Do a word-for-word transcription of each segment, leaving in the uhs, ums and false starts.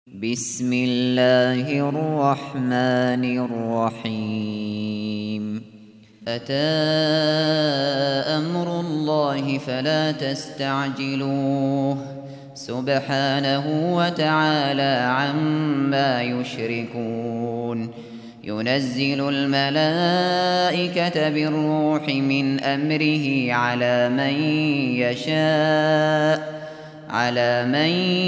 بسم الله الرحمن الرحيم أتى أمر الله فلا تستعجلوه سبحانه وتعالى عما يشركون ينزل الملائكة بالروح من أمره على من يشاء على من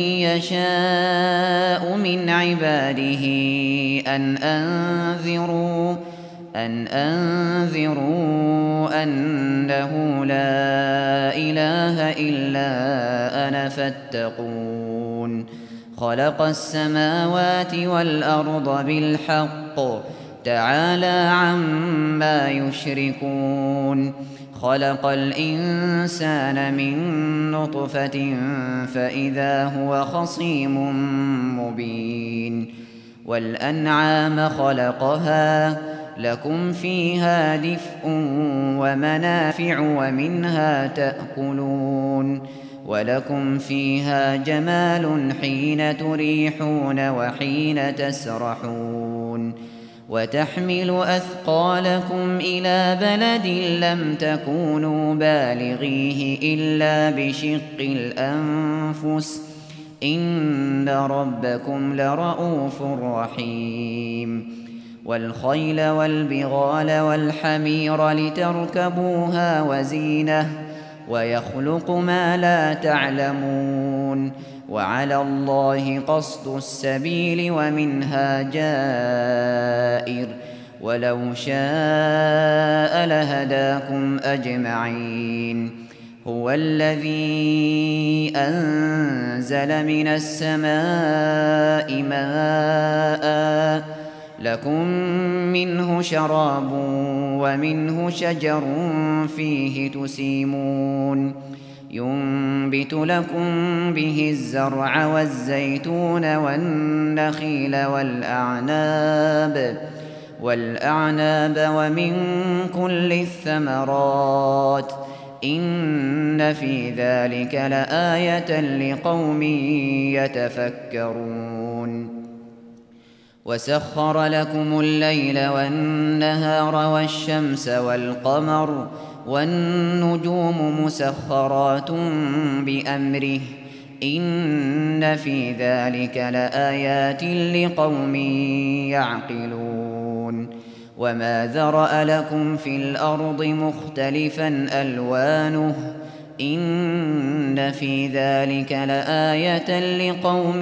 يشاء من عباده أن أنذروا أن أنذروا أنه لا إله إلا أنا فاتقون خلق السماوات والأرض بالحق تعالى عما يشركون خلق الإنسان من نطفة فإذا هو خصيم مبين والأنعام خلقها لكم فيها دفء ومنافع ومنها تأكلون ولكم فيها جمال حين تريحون وحين تسرحون وتحمل أثقالكم إلى بلد لم تكونوا بالغيه إلا بشق الأنفس إن ربكم لرءوف رحيم والخيل والبغال والحمير لتركبوها وزينة ويخلق ما لا تعلمون وعلى الله قصد السبيل ومنها جائر ولو شاء لهداكم أجمعين هو الذي أنزل من السماء ماء لكم منه شراب ومنه شجر فيه تسيمون ينبت لكم به الزرع والزيتون والنخيل والأعناب والأعناب ومن كل الثمرات إن في ذلك لآية لقوم يتفكرون وسخر لكم الليل والنهار والشمس والقمر والنجوم مسخرات بأمره إن في ذلك لآيات لقوم يعقلون وما ذرأ لكم في الأرض مختلفا ألوانه إن في ذلك لآية لقوم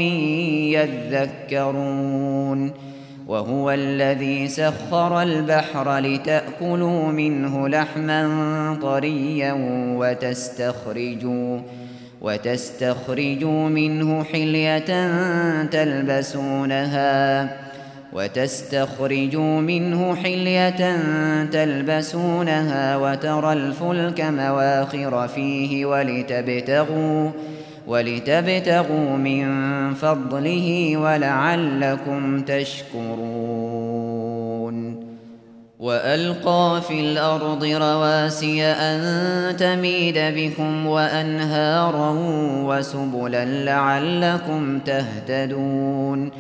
يذكرون وهو الذي سخر البحر لتأكلوا منه لحما طريا وتستخرجوا وتستخرجوا منه حلية تلبسونها وتستخرجوا منه حلية تلبسونها وترى الفلك مواخر فيه ولتبتغوا ولتبتغوا من فضله ولعلكم تشكرون وألقى في الأرض رواسي أن تميد بكم وأنهارا وسبلا لعلكم تهتدون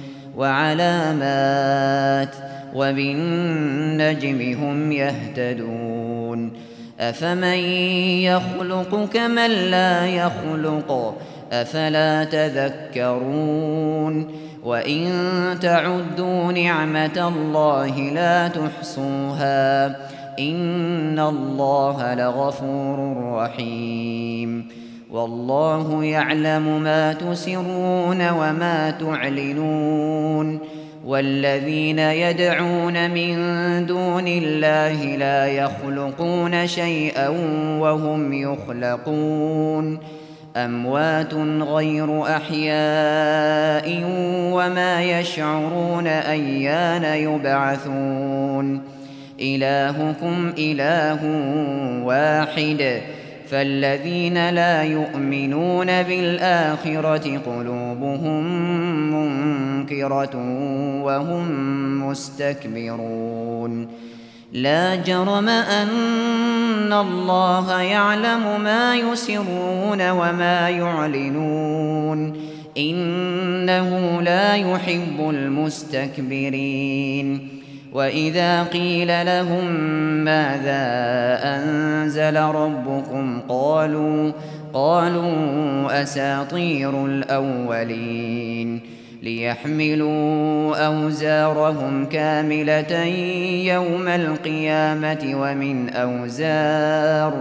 وعلامات وبالنجم هم يهتدون أفمن يخلق كمن لا يخلق أفلا تذكرون وإن تعدوا نعمة الله لا تحصوها إن الله لغفور رحيم والله يعلم ما تسرون وما تعلنون والذين يدعون من دون الله لا يخلقون شيئا وهم يخلقون أموات غير أحياء وما يشعرون أيان يبعثون إلهكم إله واحد فالذين لا يؤمنون بالآخرة قلوبهم منكرة وهم مستكبرون لا جرم أن الله يعلم ما يسرون وما يعلنون إنه لا يحب المستكبرين. وإذا قيل لهم ماذا أنزل ربكم قالوا قالوا أساطير الأولين ليحملوا أوزارهم كاملة يوم القيامة ومن أوزار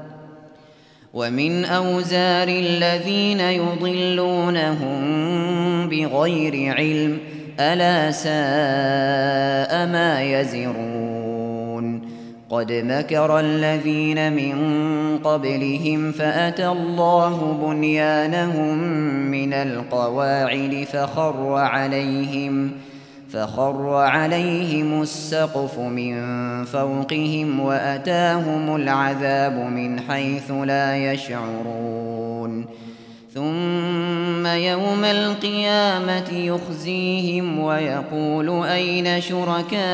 ومن أوزار الذين يضلونهم بغير علم ألا ساء ما يزرون. قد مكر الذين من قبلهم فأتى الله بنيانهم من القواعد فخر عليهم فخر عليهم السقف من فوقهم وأتاهم العذاب من حيث لا يشعرون. ثم يوم القيامة يخزيهم ويقول أين شركائي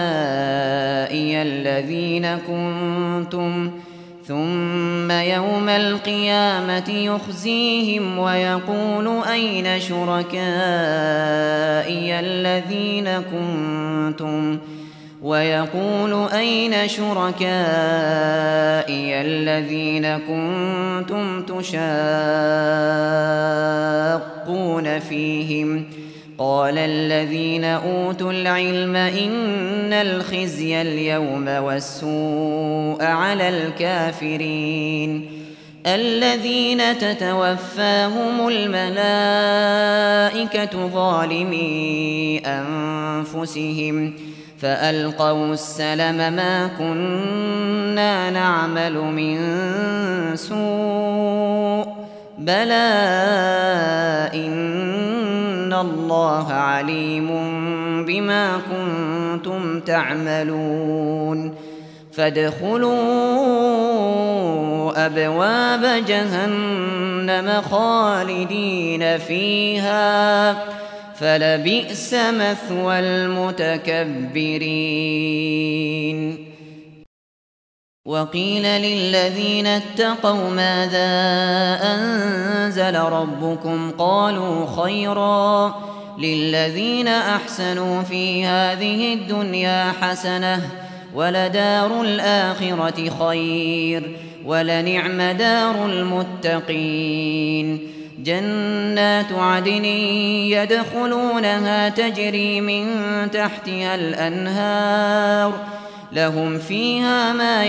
الذين كنتم ثم يوم القيامة يخزيهم ويقول أين شركائي الذين كنتم ويقول أين شركائي الذين كنتم تشاقون فيهم قال الذين أوتوا العلم إن الخزي اليوم والسوء على الكافرين الذين تتوفاهم الملائكة ظالمي أنفسهم فألقوا السلم ما كنا نعمل من سوء بلى إن الله عليم بما كنتم تعملون. فادخلوا أبواب جهنم خالدين فيها فلبئس مثوى المتكبرين. وقيل للذين اتقوا ماذا أنزل ربكم قالوا خيرا للذين أحسنوا في هذه الدنيا حسنة ولدار الآخرة خير ولنعم دار المتقين. جنات عدن يدخلونها تجري من تحتها الأنهار لهم فيها ما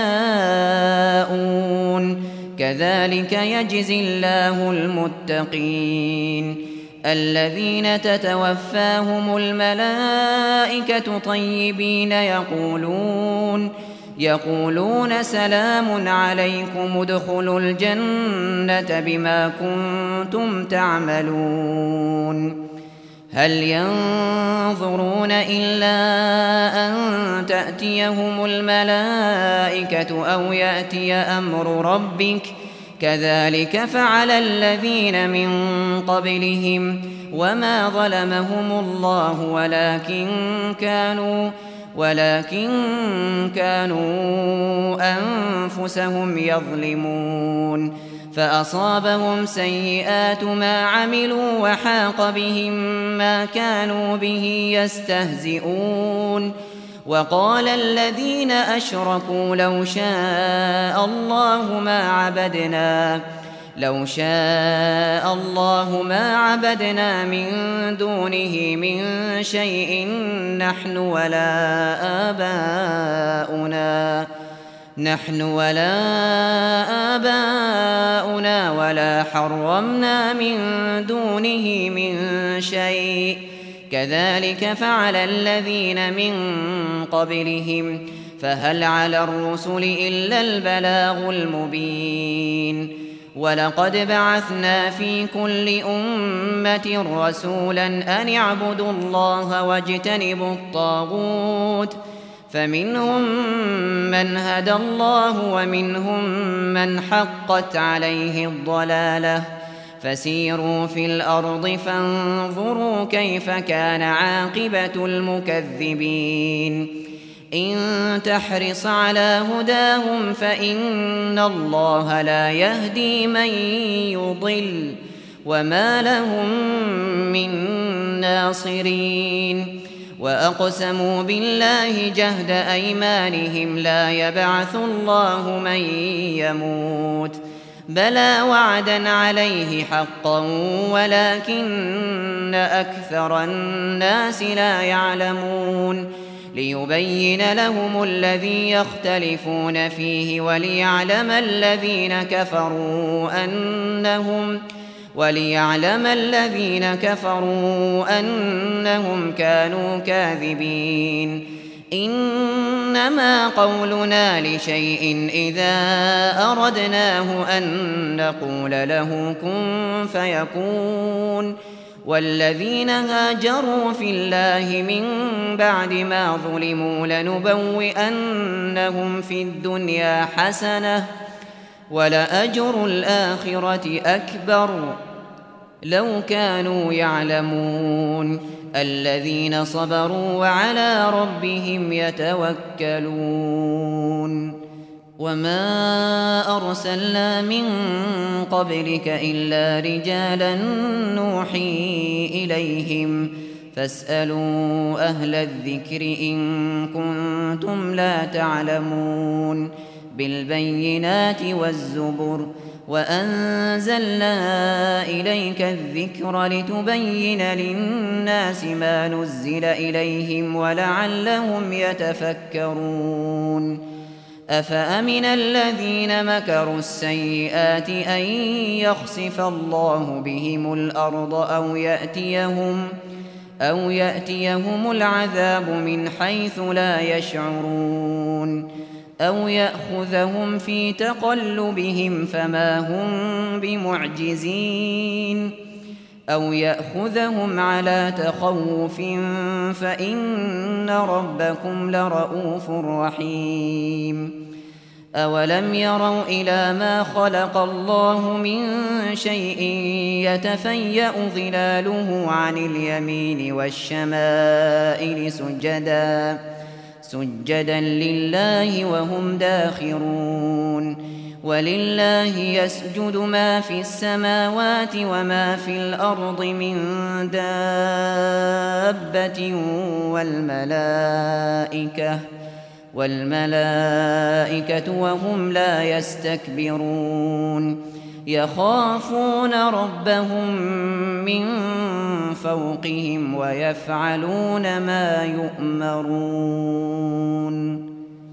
يشاءون كذلك يجزي الله المتقين. الذين تتوفاهم الملائكة طيبين يقولون يقولون سلام عليكم ادخلوا الجنة بما كنتم تعملون. هل ينظرون إلا أن تأتيهم الملائكة أو يأتي أمر ربك كذلك فعل الذين من قبلهم وما ظلمهم الله ولكن كانوا ولكن كانوا أنفسهم يظلمون. فأصابهم سيئات ما عملوا وحاق بهم ما كانوا به يستهزئون. وقال الذين أشركوا لو شاء الله ما عبدنا لو شاء الله ما عبدنا من دونه من شيء نحن ولا آباؤنا نحن ولا آباؤنا ولا حرمنا من دونه من شيء كذلك فعل الذين من قبلهم فهل على الرسل إلا البلاغ المبين. ولقد بعثنا في كل أمة رسولا أن اعبدوا الله واجتنبوا الطاغوت فمنهم من هدى الله ومنهم من حقت عليه الضلالة فسيروا في الأرض فانظروا كيف كان عاقبة المكذبين. إن تحرص على هداهم فإن الله لا يهدي من يضل وما لهم من ناصرين وأقسموا بالله جهد أيمانهم لا يبعث الله من يموت بلى وعدا عليه حقا ولكن أكثر الناس لا يعلمون ليبين لهم الذي يختلفون فيه وليعلم الذين كفروا أنهم وليعلم الذين كفروا أنهم كانوا كاذبين إنما قولنا لشيء إذا أردناه أن نقول له كن فيكون والذين هاجروا في الله من بعد ما ظلموا لنبوئنهم في الدنيا حسنة ولأجر الآخرة أكبر لو كانوا يعلمون الذين صبروا وعلى ربهم يتوكلون وما أرسلنا من قبلك إلا رجالا نوحي إليهم فاسألوا أهل الذكر إن كنتم لا تعلمون بالبينات والزبر وأنزلنا إليك الذكر لتبين للناس ما نزل إليهم ولعلهم يتفكرون أفأمن الذين مكروا السيئات أن يخسف الله بهم الأرض أو يأتيهم أو يأتيهم العذاب من حيث لا يشعرون أو يأخذهم في تقلبهم فما هم بمعجزين أو يأخذهم على تخوف فإن ربكم لرؤوف رحيم أولم يروا إلى ما خلق الله من شيء يتفيأ ظلاله عن اليمين والشمائل سجدا سجدا لله وهم داخرون ولله يسجد ما في السماوات وما في الأرض من دابة والملائكة والملائكة وهم لا يستكبرون يخافون ربهم من فوقهم ويفعلون ما يؤمرون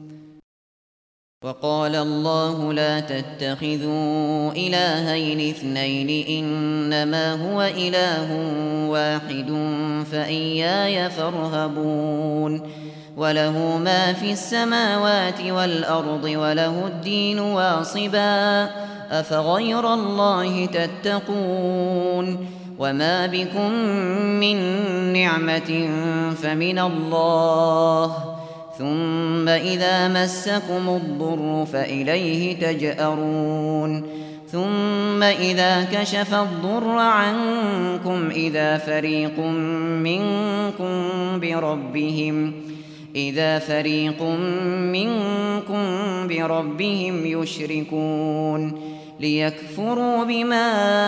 وقال الله لا تتخذوا إلهين اثنين إنما هو إله واحد فإياي فارهبون وله ما في السماوات والأرض وله الدين واصبا أفغير الله تتقون وما بكم من نعمة فمن الله ثم إذا مسكم الضر فإليه تجأرون ثم إذا كشف الضر عنكم إذا فريق منكم بربهم إذا فريق منكم بربهم يشركون ليكفروا بما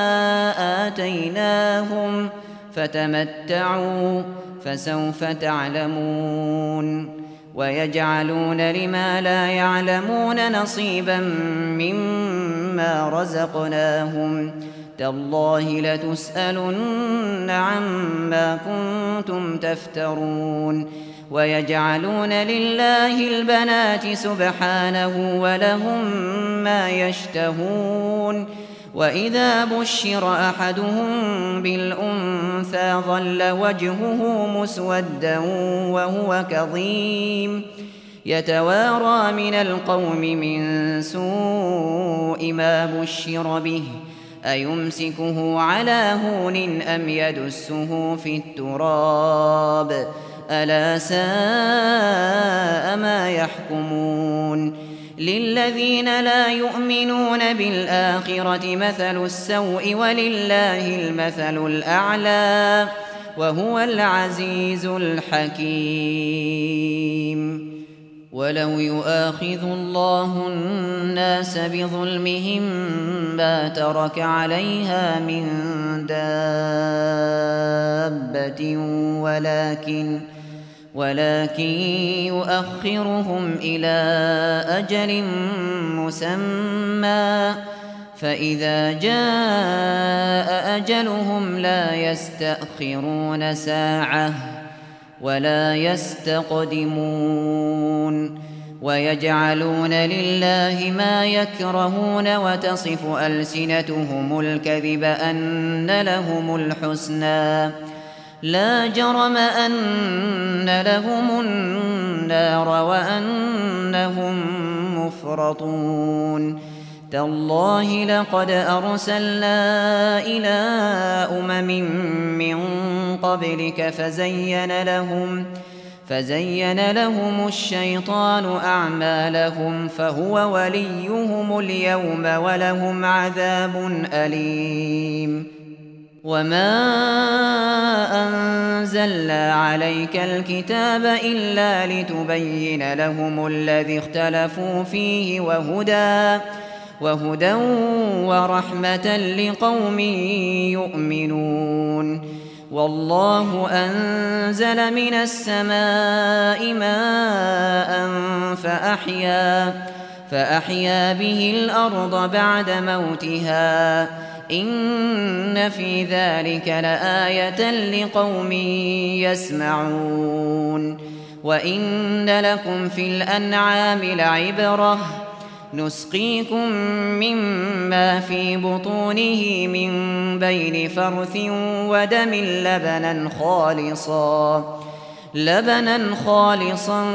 آتيناهم فتمتعوا فسوف تعلمون ويجعلون لما لا يعلمون نصيبا مما رزقناهم تالله لتسألن عما كنتم تفترون ويجعلون لله البنات سبحانه ولهم ما يشتهون وإذا بشر أحدهم بالأنثى ظل وجهه مسودا وهو كظيم يتوارى من القوم من سوء ما بشر به أيمسكه على هون أم يدسه في التراب ألا ساء ما يحكمون للذين لا يؤمنون بالآخرة مثل السوء ولله المثل الأعلى وهو العزيز الحكيم ولو يؤاخذ الله الناس بظلمهم ما ترك عليها من دابة ولكن ولكن يؤخرهم إلى أجل مسمى فإذا جاء أجلهم لا يستأخرون ساعة ولا يستقدمون ويجعلون لله ما يكرهون وتصف ألسنتهم الكذب أن لهم الحسنى لا جرم أن لهم النار وأنهم مفرطون تالله لقد أرسلنا إلى أمم من قبلك فزين لهم فزين لهم الشيطان أعمالهم فهو وليهم اليوم ولهم عذاب أليم وما أنزلنا عليك الكتاب إلا لتبين لهم الذي اختلفوا فيه وهدى وهدى ورحمة لقوم يؤمنون والله أنزل من السماء ماء فأحيا فأحيا به الأرض بعد موتها إن في ذلك لآية لقوم يسمعون وإن لكم في الأنعام لعبرة نسقيكم مما في بطونه من بين فرث ودم لبنا خالصا لبنا خالصا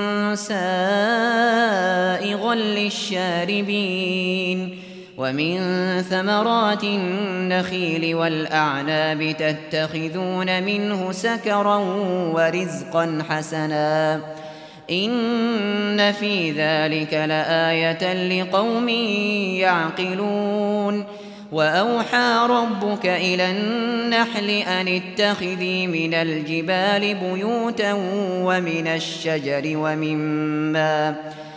سائغا للشاربين ومن ثمرات النخيل والأعناب تتخذون منه سكرا ورزقا حسنا إن في ذلك لآية لقوم يعقلون وأوحى ربك إلى النحل أن اتخذي من الجبال بيوتا ومن الشجر ومما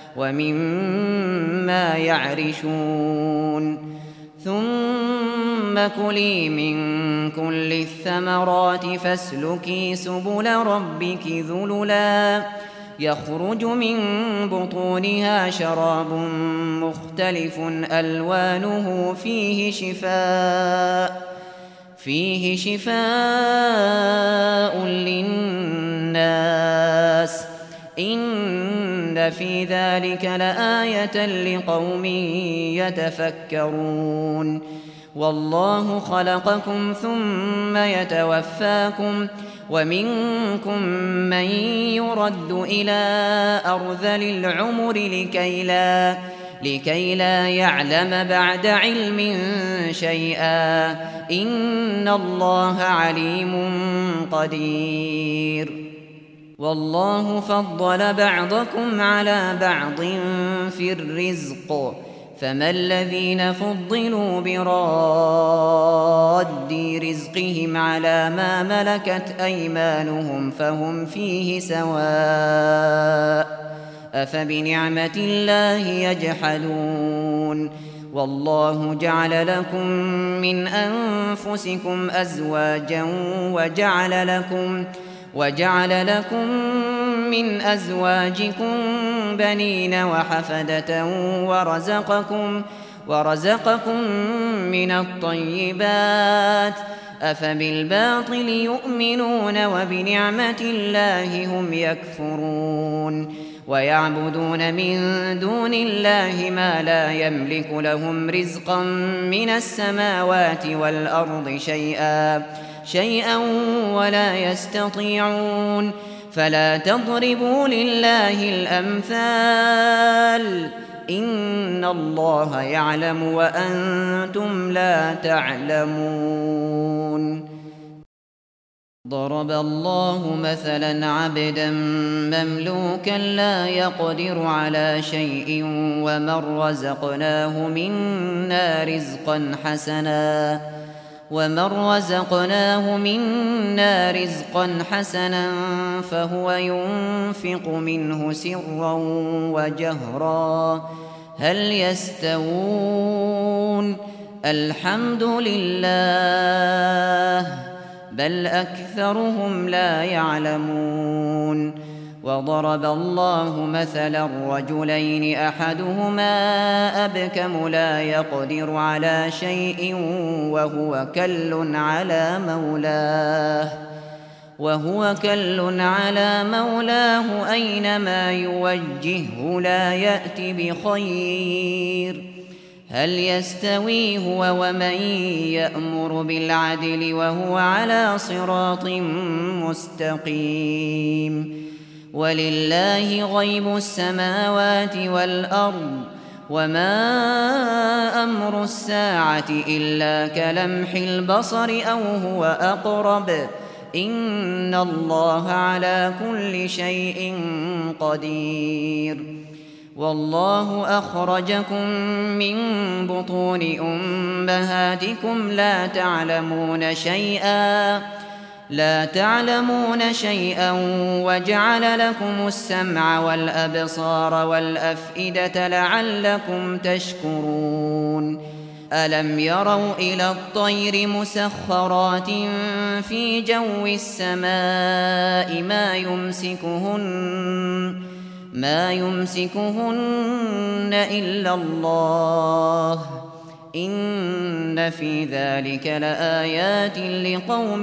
ومما يعرشون ثم كلي من كل الثمرات فاسلكي سبل ربك ذللا يخرج من بطونها شراب مختلف ألوانه فيه شفاء فيه شفاء للناس إن في ذلك لآية لقوم يتفكرون والله خلقكم ثم يتوفاكم ومنكم من يرد إلى أرذل العمر لكي لا, لكي لا يعلم بعد علم شيئا إن الله عليم قدير والله فضل بعضكم على بعض في الرزق فما الذين فضلوا براد رزقهم على ما ملكت أيمانهم فهم فيه سواء أفبنعمة الله يجحدون والله جعل لكم من أنفسكم أزواجا وجعل لكم وجعل لكم من أزواجكم بنين وحفدة ورزقكم ورزقكم من الطيبات أفبالباطل يؤمنون وبنعمة الله هم يكفرون ويعبدون من دون الله ما لا يملك لهم رزقا من السماوات والأرض شيئا شيئا ولا يستطيعون فلا تضربوا لله الأمثال إن الله يعلم وأنتم لا تعلمون ضرب الله مثلا عبدا مملوكا لا يقدر على شيء ومن رزقناه منا رزقا حسنا ومن رزقناه منا رزقا حسنا فهو ينفق منه سرا وجهرا هل يستوون الحمد لله بل أكثرهم لا يعلمون وضرب الله مثلا رجلين أحدهما أبكم لا يقدر على شيء وهو كل على مولاه وهو كل على مولاه أينما يوجهه لا يأت بخير هل يستوي هو ومن يأمر بالعدل وهو على صراط مستقيم ولله غيب السماوات والأرض وما أمر الساعة إلا كلمح البصر أو هو أقرب إن الله على كل شيء قدير والله أخرجكم من بطون أمهاتكم لا تعلمون شيئا لا تعلمون شيئا وجعل لكم السمع والأبصار والأفئدة لعلكم تشكرون ألم يروا إلى الطير مسخرات في جو السماء ما يمسكهن ما يمسكهن إلا الله إن في ذلك لآيات لقوم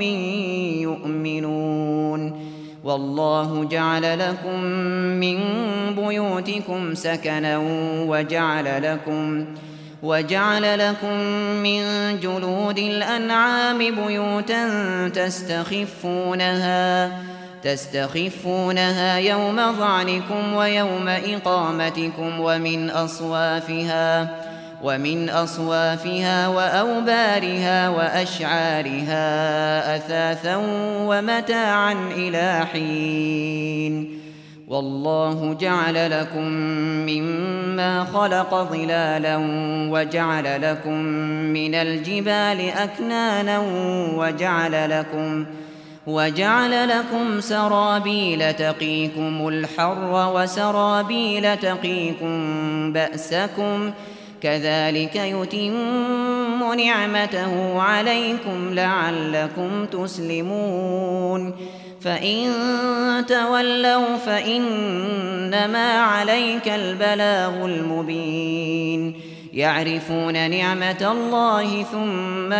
يؤمنون والله جعل لكم من بيوتكم سكنا وجعل لكم وجعل لكم من جلود الأنعام بيوتا تستخفونها تستخفونها يوم ظعنكم ويوم إقامتكم ومن أصوافها ومن أصوافها وأوبارها وأشعارها أثاثا ومتاعا إلى حين والله جعل لكم مما خلق ظلالا وجعل لكم من الجبال أكنانا وجعل لكم وجعل لكم سرابيل تقيكم الحر وسرابيل تقيكم بأسكم كذلك يتم نعمته عليكم لعلكم تسلمون فإن تولوا فإنما عليك البلاغ المبين يعرفون نعمة الله ثم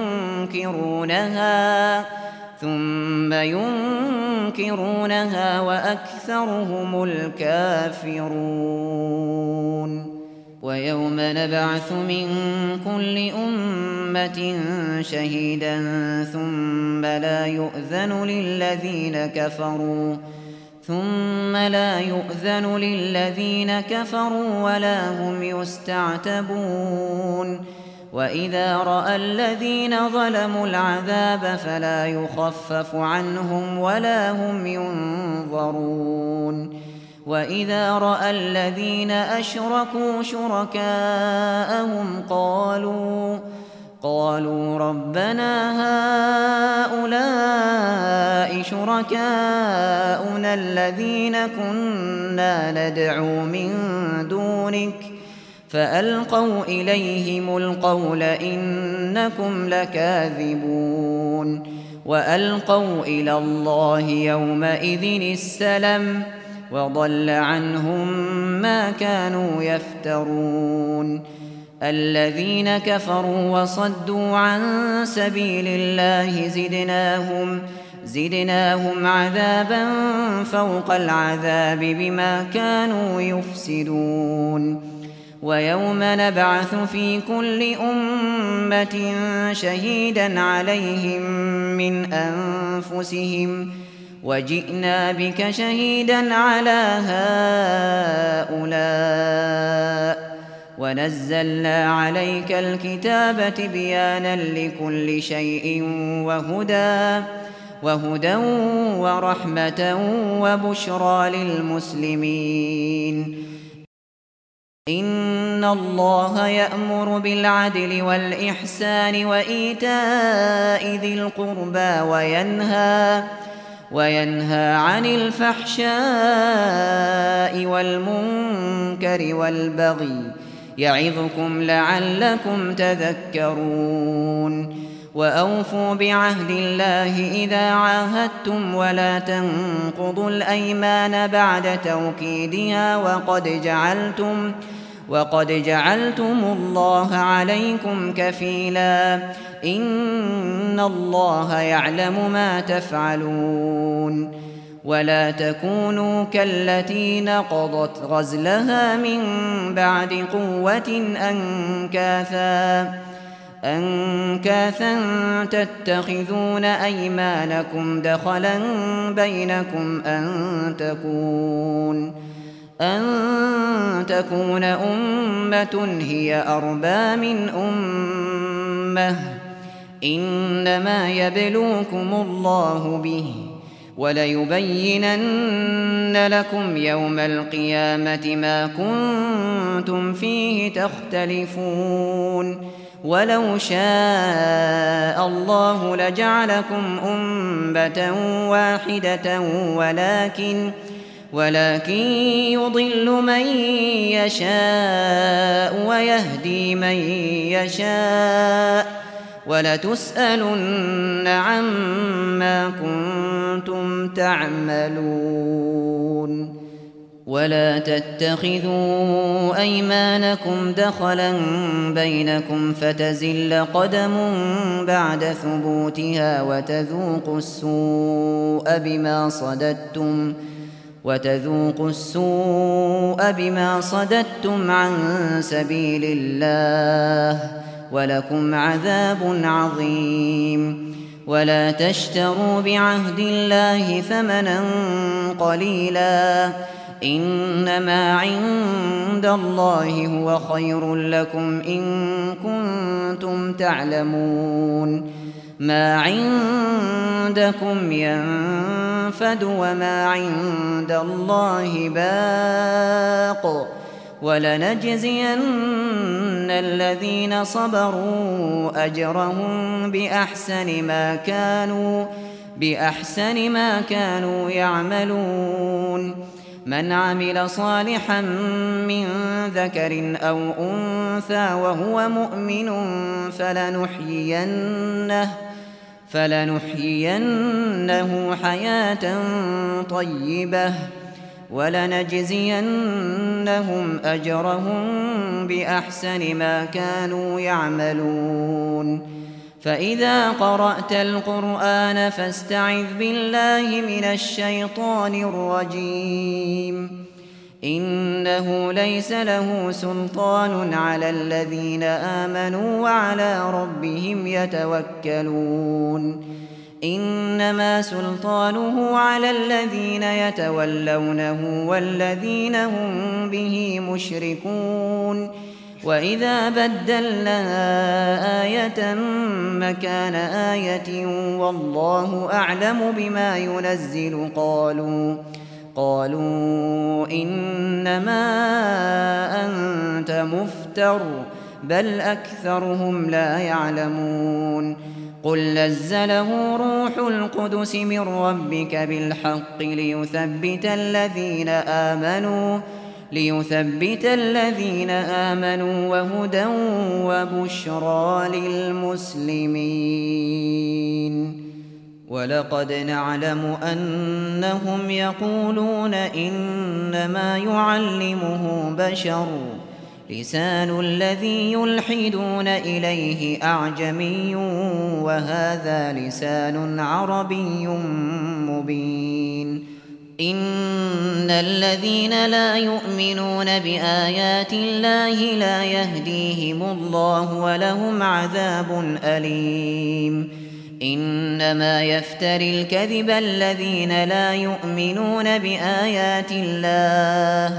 ينكرونها ثم ينكرونها وأكثرهم الكافرون ويوم نبعث من كل أمة شهيدا ثم لا يؤذن للذين كفروا ثم لا يؤذن للذين كفروا ولا هم يستعتبون وإذا رأى الذين ظلموا العذاب فلا يخفف عنهم ولا هم ينظرون وإذا رأى الذين أشركوا شركاءهم قالوا قالوا ربنا هؤلاء شركاؤنا الذين كنا ندعو من دونك فألقوا إليهم القول إنكم لكاذبون وألقوا إلى الله يومئذ السلم وضل عنهم ما كانوا يفترون الذين كفروا وصدوا عن سبيل الله زدناهم زدناهم عذابا فوق العذاب بما كانوا يفسدون ويوم نبعث في كل أمة شهيدا عليهم من أنفسهم وجئنا بك شهيدا على هؤلاء ونزلنا عليك الكتاب تبيانا لكل شيء وهدى وهدى ورحمة وبشرى للمسلمين إن الله يأمر بالعدل والإحسان وإيتاء ذي القربى وينهى وينهى عن الفحشاء والمنكر والبغي يعظكم لعلكم تذكرون وأوفوا بعهد الله إذا عاهدتم ولا تنقضوا الأيمان بعد توكيدها وقد جعلتم وقد جعلتم الله عليكم كفيلا إن الله يعلم ما تفعلون ولا تكونوا كالتي نقضت غزلها من بعد قوة أنكاثا أنكاثا تتخذون أيمانكم دخلا بينكم أن تكون أن تكون أمة هي أربى من أمة إنما يبلوكم الله به وليبينن لكم يوم القيامة ما كنتم فيه تختلفون ولو شاء الله لجعلكم أمة واحدة ولكن ولكن يضل من يشاء ويهدي من يشاء ولتسألن عما كنتم تعملون ولا تتخذوا أيمانكم دخلا بينكم فتزل قدم بعد ثبوتها وتذوقوا السوء بما صددتم وتذوقوا السوء بما صددتم عن سبيل الله ولكم عذاب عظيم ولا تشتروا بعهد الله ثمنا قليلا إنما عند الله هو خير لكم إن كنتم تعلمون ما عندكم ينفد وما عند الله باق ولنجزين الذين صبروا أجرهم بأحسن ما كانوا بأحسن ما كانوا يعملون من عمل صالحا من ذكر أو أنثى وهو مؤمن فلنحيينه فلنحيينه حياة طيبة ولنجزينهم أجرهم بأحسن ما كانوا يعملون فإذا قرأت القرآن فاستعذ بالله من الشيطان الرجيم إنه ليس له سلطان على الذين آمنوا وعلى ربهم يتوكلون إنما سلطانه على الذين يتولونه والذين هم به مشركون وإذا بدلنا آية مكان آية والله أعلم بما ينزل قالوا قالوا إنما أنت مفتر بل أكثرهم لا يعلمون قل نزله روح القدس من ربك بالحق ليثبت الذين آمنوا ليثبت الذين آمنوا وهدى وبشرى للمسلمين ولقد نعلم أنهم يقولون إنما يعلمه بشر لسان الذي يلحدون إليه أعجمي وهذا لسان عربي مبين إن الذين لا يؤمنون بآيات الله لا يهديهم الله ولهم عذاب أليم إنما يفتري الكذب الذين لا يؤمنون بآيات الله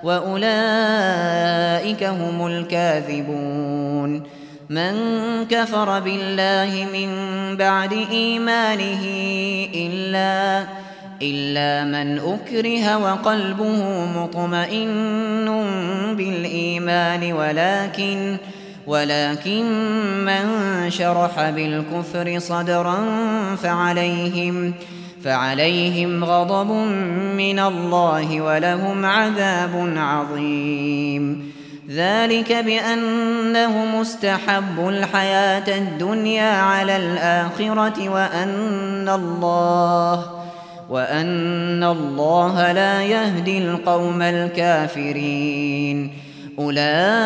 وأولئك هم الكاذبون من كفر بالله من بعد إيمانه إلا إلا من أكره وقلبه مطمئن بالإيمان ولكن ولكن من شرح بالكفر صدرا فعليهم فعليهم غضب من الله ولهم عذاب عظيم. ذلك بأنهم استحبوا الحياة الدنيا على الآخرة وأن الله وأن الله لا يهدي القوم الكافرين. أولئك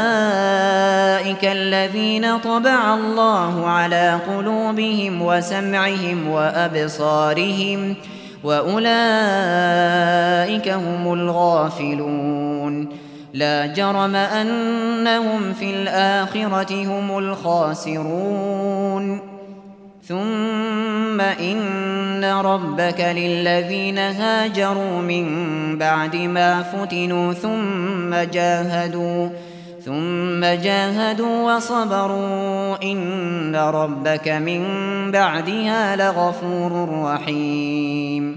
الذين طبع الله على قلوبهم وسمعهم وأبصارهم وأولئك هم الغافلون. لا جرم أنهم في الآخرة هم الخاسرون. ثم إن ربك للذين هاجروا من بعد ما فتنوا ثم جاهدوا ثم جاهدوا وصبروا إن ربك من بعدها لغفور رحيم.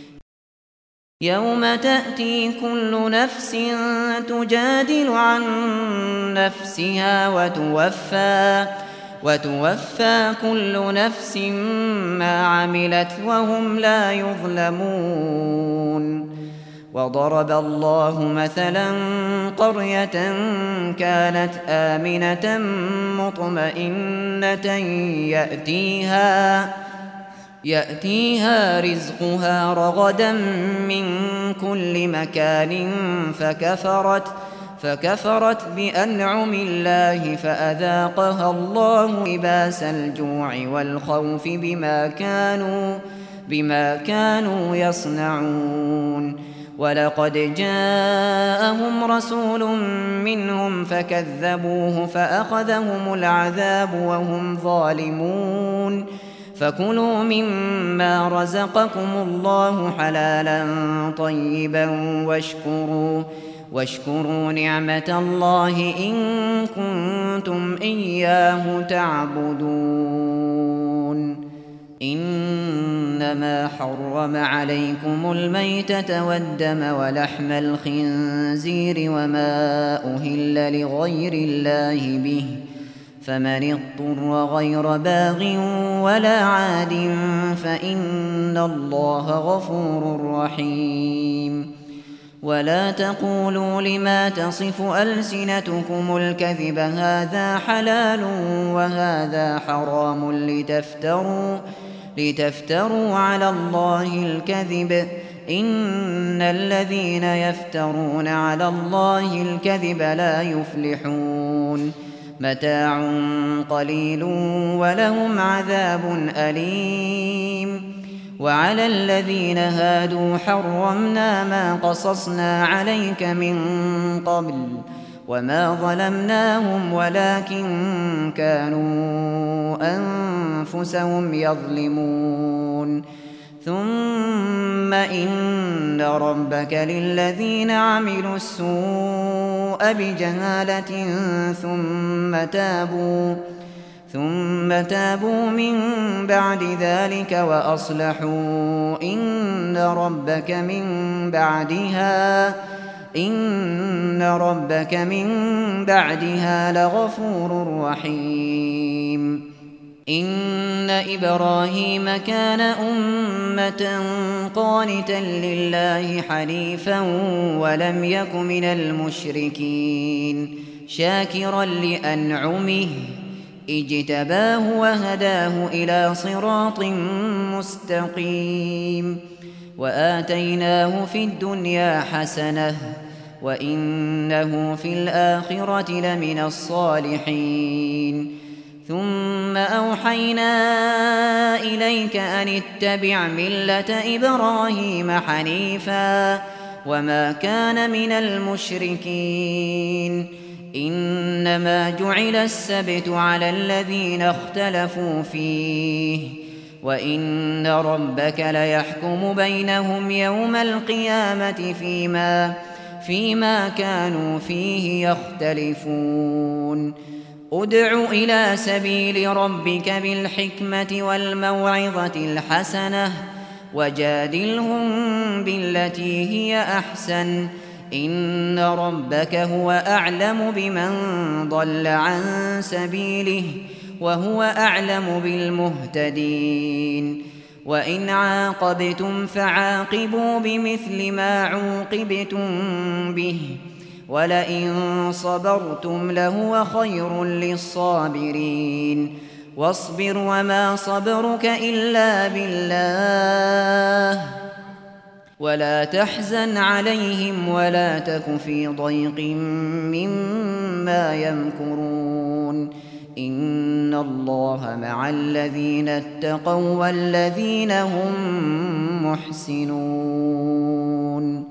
يوم تأتي كل نفس تجادل عن نفسها وتوفى وتوفى كل نفس ما عملت وهم لا يظلمون. وضرب الله مثلا قرية كانت آمنة مطمئنة يأتيها يأتيها رزقها رغدا من كل مكان فكفرت فكفرت بأنعم الله فأذاقها الله لباس الجوع والخوف بما كانوا بما كانوا يصنعون. ولقد جاءهم رسول منهم فكذبوه فأخذهم العذاب وهم ظالمون. فكلوا مما رزقكم الله حلالا طيبا واشكروا واشكروا نعمة الله إن كنتم إياه تعبدون. إنما حرم عليكم الميتة والدم ولحم الخنزير وما أهل لغير الله به فمن اضطر غير باغ ولا عاد فإن الله غفور رحيم. ولا تقولوا لما تصف ألسنتكم الكذب هذا حلال وهذا حرام لتفتروا لتفتروا على الله الكذب إن الذين يفترون على الله الكذب لا يفلحون. متاع قليل ولهم عذاب أليم. وعلى الذين هادوا حرمنا ما قصصنا عليك من قبل وما ظلمناهم ولكن كانوا أنفسهم يظلمون. ثم إن ربك للذين عملوا السوء بجهالة ثم تابوا ثم تابوا من بعد ذلك وأصلحوا إن ربك من بعدها إن ربك من بعدها لغفور رحيم. إن إبراهيم كان أمة قانتا لله حنيفا ولم يك من المشركين شاكرا لأنعمه اجتباه وهداه إلى صراط مستقيم. وآتيناه في الدنيا حسنة وإنه في الآخرة لمن الصالحين. ثم أوحينا إليك أن اتبع ملة إبراهيم حنيفا وما كان من المشركين. إنما جعل السبت على الذين اختلفوا فيه وإن ربك ليحكم بينهم يوم القيامة فيما فيما كانوا فيه يختلفون. ادع إلى سبيل ربك بالحكمة والموعظة الحسنة وجادلهم بالتي هي أحسن إن ربك هو أعلم بمن ضل عن سبيله وهو أعلم بالمهتدين وإن عاقبتم فعاقبوا بمثل ما عوقبتم به ولئن صبرتم لهو خير للصابرين واصبر وما صبرك إلا بالله ولا تحزن عليهم ولا تك في ضيق مما يمكرون إن الله مع الذين اتقوا والذين هم محسنون